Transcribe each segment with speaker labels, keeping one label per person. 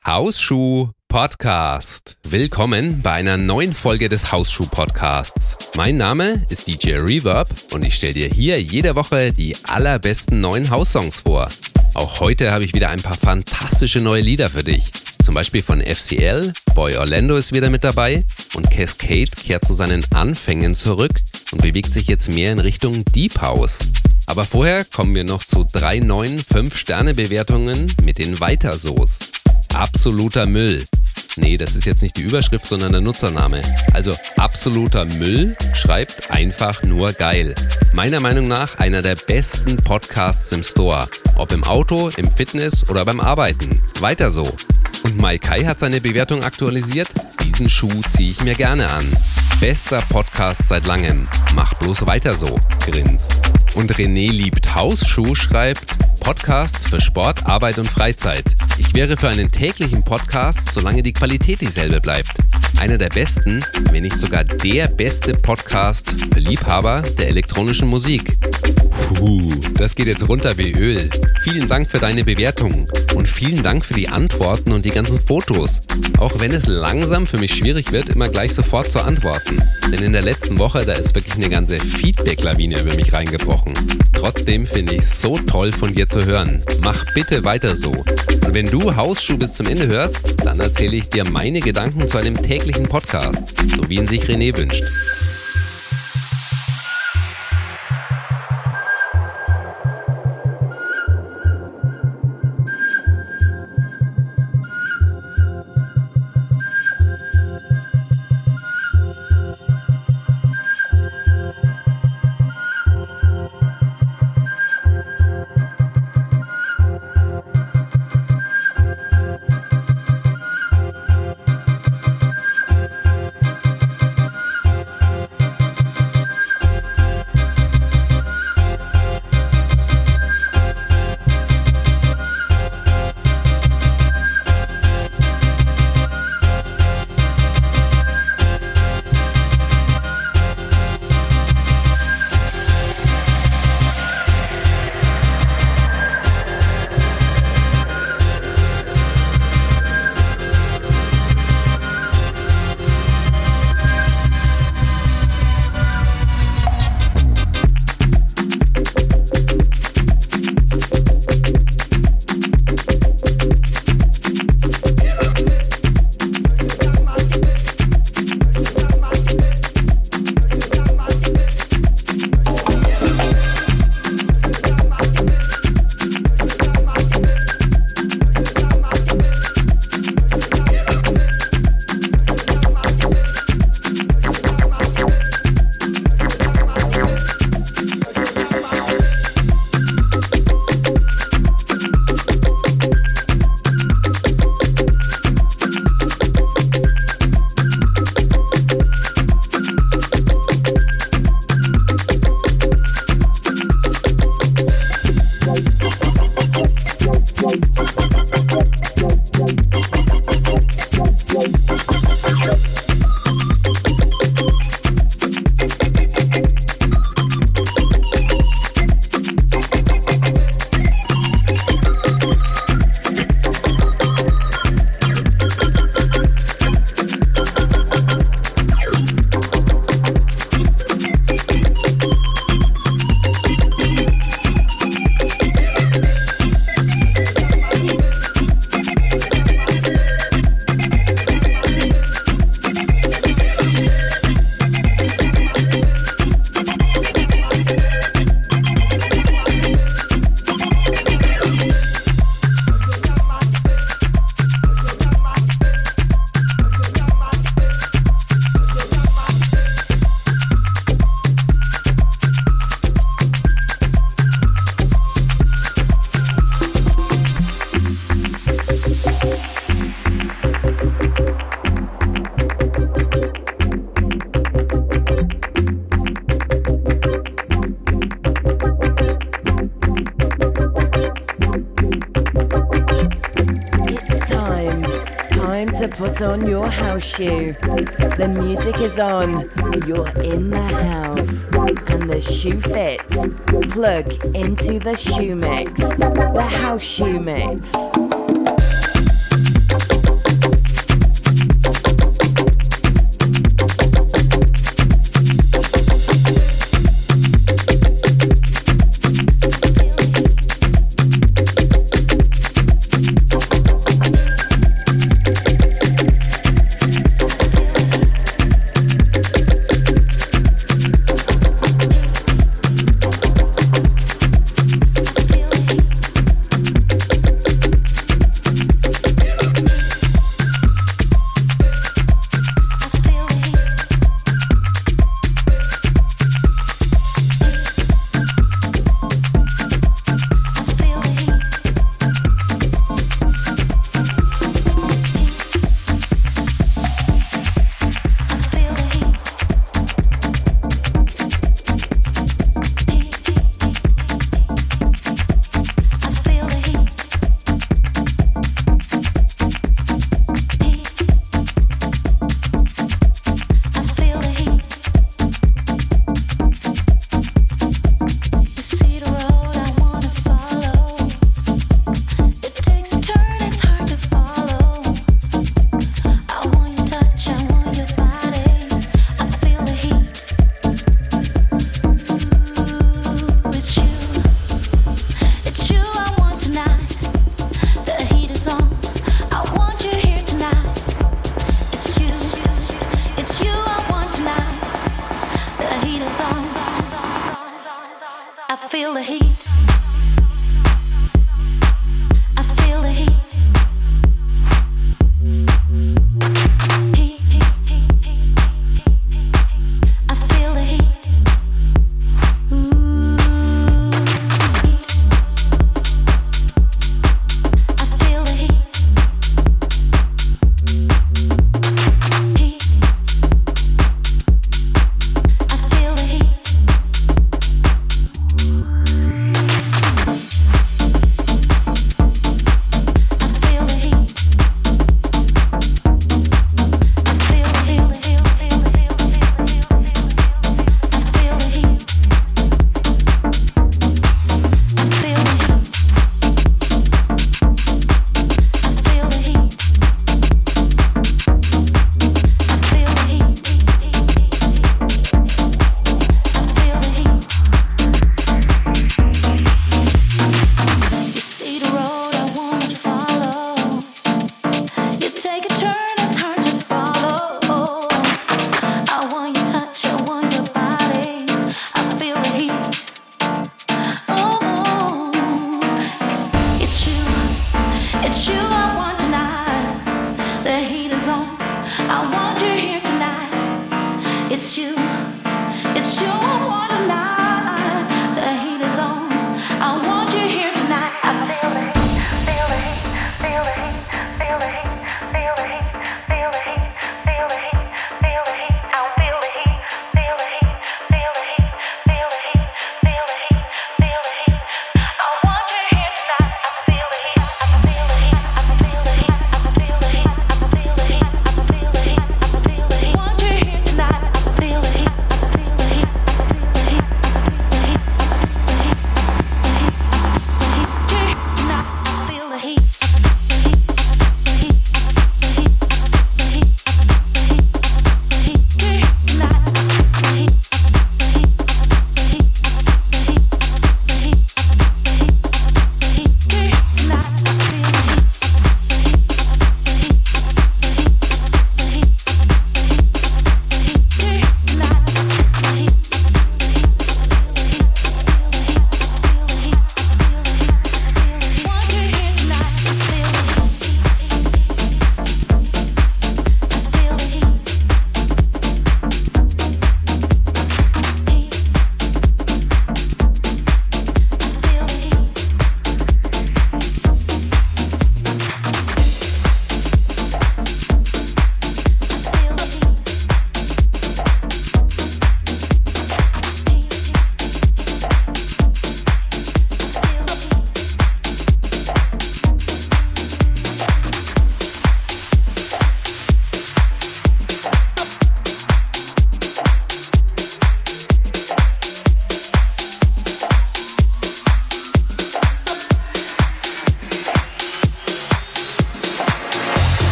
Speaker 1: Hausschuh Podcast. Willkommen bei einer neuen Folge des Hausschuh Podcasts. Mein Name ist DJ Reverb und ich stelle dir hier jede Woche die allerbesten neuen Haussongs vor. Auch heute habe ich wieder ein paar fantastische neue Lieder für dich. Zum Beispiel von FCL, Boy Orlando ist wieder mit dabei und Cascade kehrt zu seinen Anfängen zurück und bewegt sich jetzt mehr in Richtung Deep House. Aber vorher kommen wir noch zu 3 neuen 5-Sterne-Bewertungen mit den Weiterso's. Absoluter Müll. Nee, das ist jetzt nicht die Überschrift, sondern der Nutzername. Also absoluter Müll schreibt einfach nur geil. Meiner Meinung nach einer der besten Podcasts im Store. Ob im Auto, im Fitness oder beim Arbeiten. Weiter so. Und Maikai hat seine Bewertung aktualisiert. Diesen Schuh ziehe ich mir gerne an. Bester Podcast seit langem. Mach bloß weiter so. Grins. Und René liebt Hausschuh schreibt: Podcast für Sport, Arbeit und Freizeit. Ich wäre für einen täglichen Podcast, solange die Qualität dieselbe bleibt. Einer der besten, wenn nicht sogar der beste Podcast für Liebhaber der elektronischen Musik. Das geht jetzt runter wie Öl. Vielen Dank für deine Bewertungen und vielen Dank für die Antworten und die ganzen Fotos. Auch wenn es langsam für mich schwierig wird, immer gleich sofort zu antworten. Denn in der letzten Woche, da ist wirklich eine ganze Feedback-Lawine über mich reingebrochen. Trotzdem finde ich es so toll von dir zu hören. Mach bitte weiter so. Und wenn du Hausschuh bis zum Ende hörst, dann erzähle ich dir meine Gedanken zu einem täglichen Podcast, so wie ihn sich René wünscht.
Speaker 2: to put on your house shoe. The music is on, you're in the house, and the shoe fits. Plug into the shoe mix, the house shoe mix.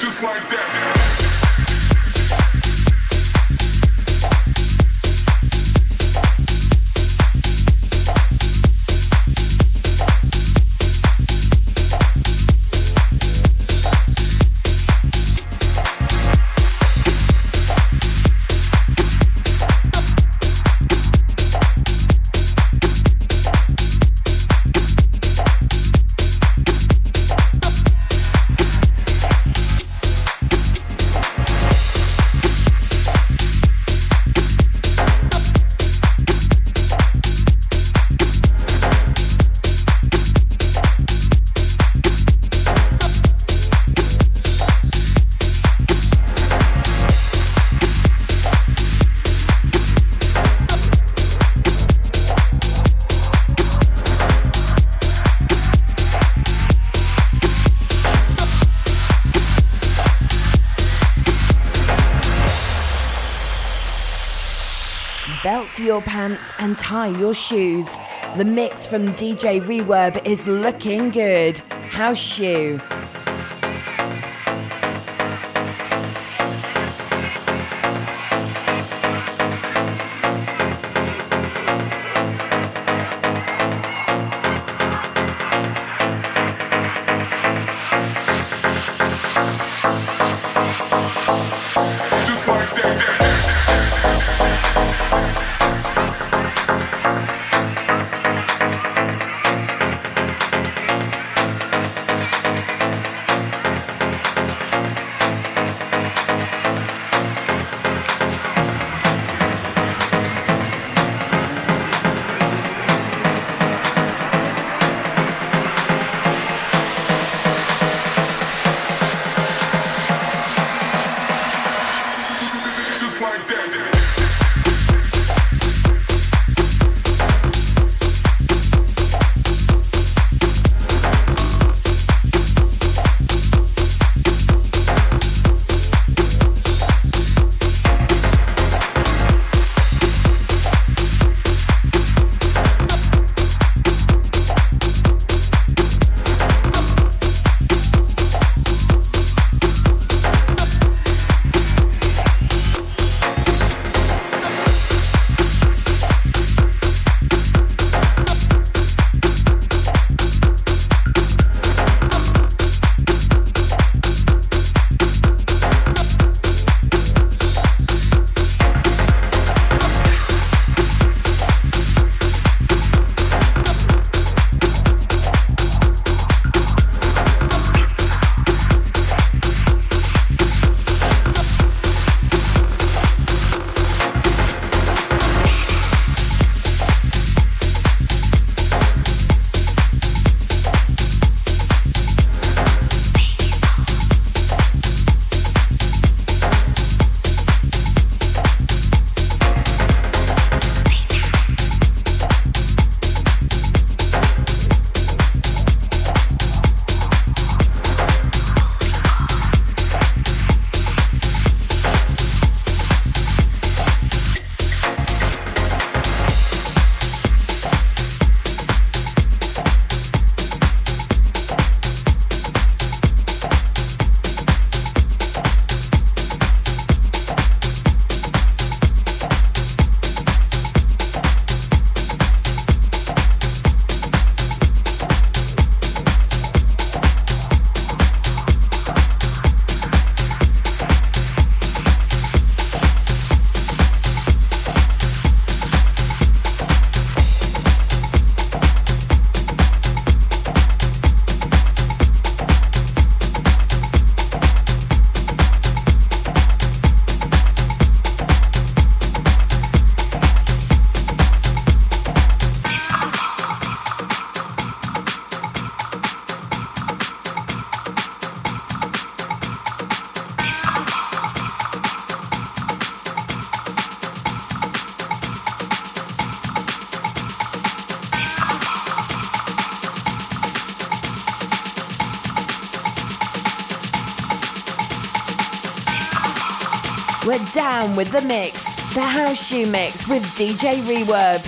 Speaker 2: Belt your pants and tie your shoes. The mix from DJ Reverb is looking good. House Shoe. We're down with the mix, the House Shoe Mix with DJ Reverb.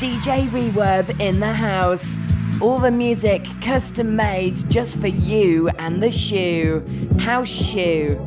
Speaker 2: DJ Reverb in the house. All the music custom made just for you and the shoe. House Shoe.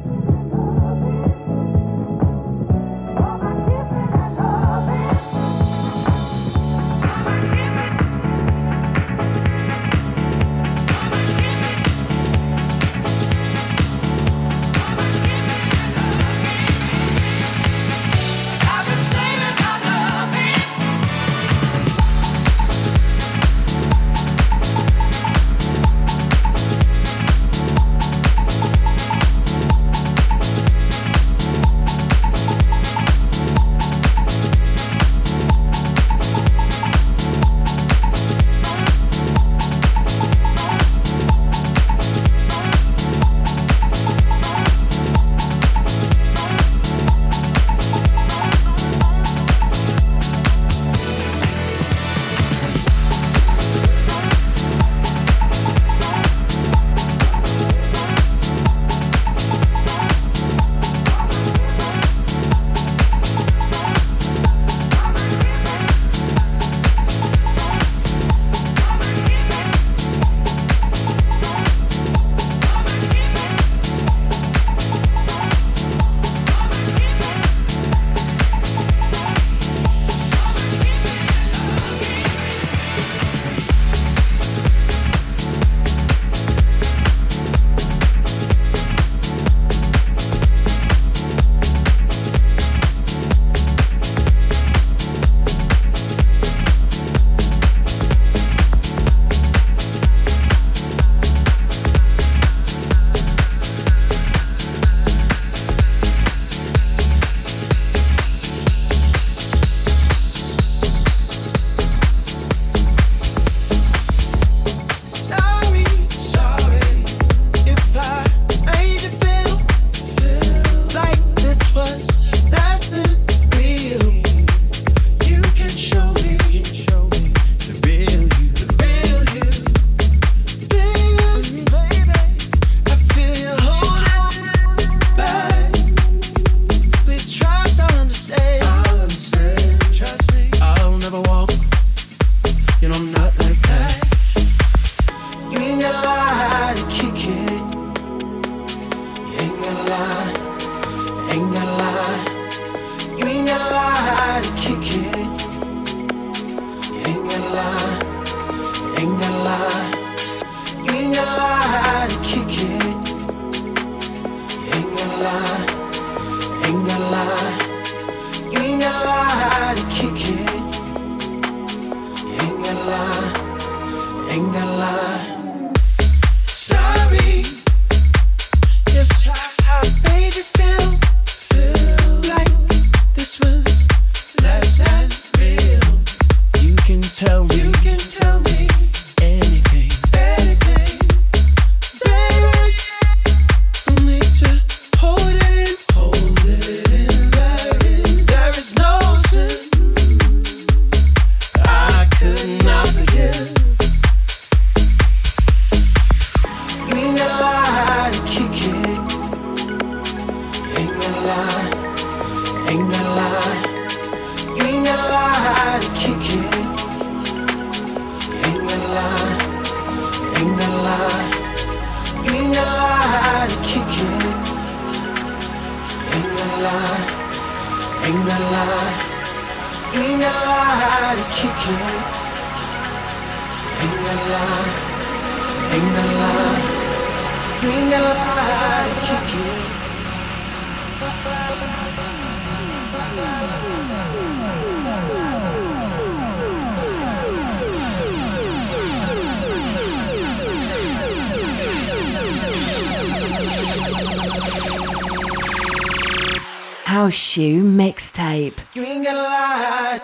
Speaker 2: House Shoe Mixtape.
Speaker 3: You ain't gotta lie.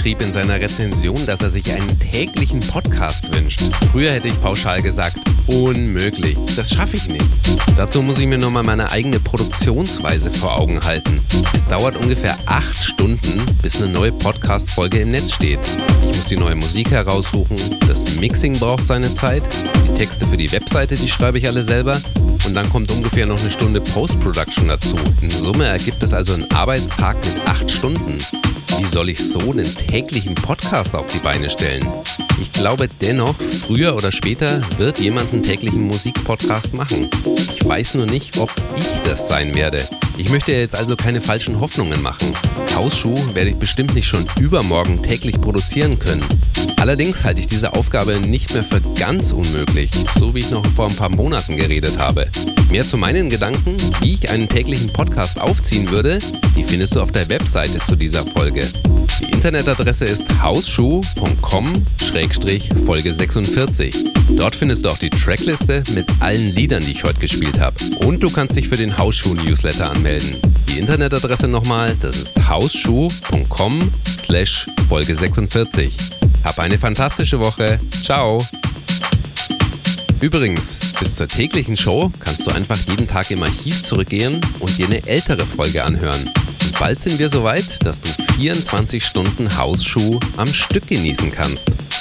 Speaker 1: schrieb in seiner Rezension, dass er sich einen täglichen Podcast wünscht. Früher hätte ich pauschal gesagt, unmöglich, das schaffe ich nicht. Dazu muss ich mir nochmal meine eigene Produktionsweise vor Augen halten. Es dauert ungefähr 8 Stunden, bis eine neue Podcast-Folge im Netz steht. Ich muss die neue Musik heraussuchen, das Mixing braucht seine Zeit, die Texte für die Webseite, die schreibe ich alle selber und dann kommt ungefähr noch eine Stunde Post-Production dazu. In Summe ergibt es also einen Arbeitstag mit 8 Stunden. Wie soll ich so einen täglichen Podcast auf die Beine stellen? Ich glaube dennoch, früher oder später wird jemand einen täglichen Musikpodcast machen. Ich weiß nur nicht, ob ich das sein werde. Ich möchte jetzt also keine falschen Hoffnungen machen. Hausschuh werde ich bestimmt nicht schon übermorgen täglich produzieren können. Allerdings halte ich diese Aufgabe nicht mehr für ganz unmöglich, so wie ich noch vor ein paar Monaten geredet habe. Mehr zu meinen Gedanken, wie ich einen täglichen Podcast aufziehen würde, die findest du auf der Webseite zu dieser Folge. Die Internetadresse ist hausschuh.com/Folge 46. Dort findest du auch die Trackliste mit allen Liedern, die ich heute gespielt habe. Und du kannst dich für den Hausschuh-Newsletter anmelden. Die Internetadresse nochmal, das ist hausschuh.com/Folge 46. Hab eine fantastische Woche. Ciao! Übrigens, bis zur täglichen Show kannst du einfach jeden Tag im Archiv zurückgehen und dir eine ältere Folge anhören. Und bald sind wir soweit, dass du 24 Stunden Hausschuh am Stück genießen kannst.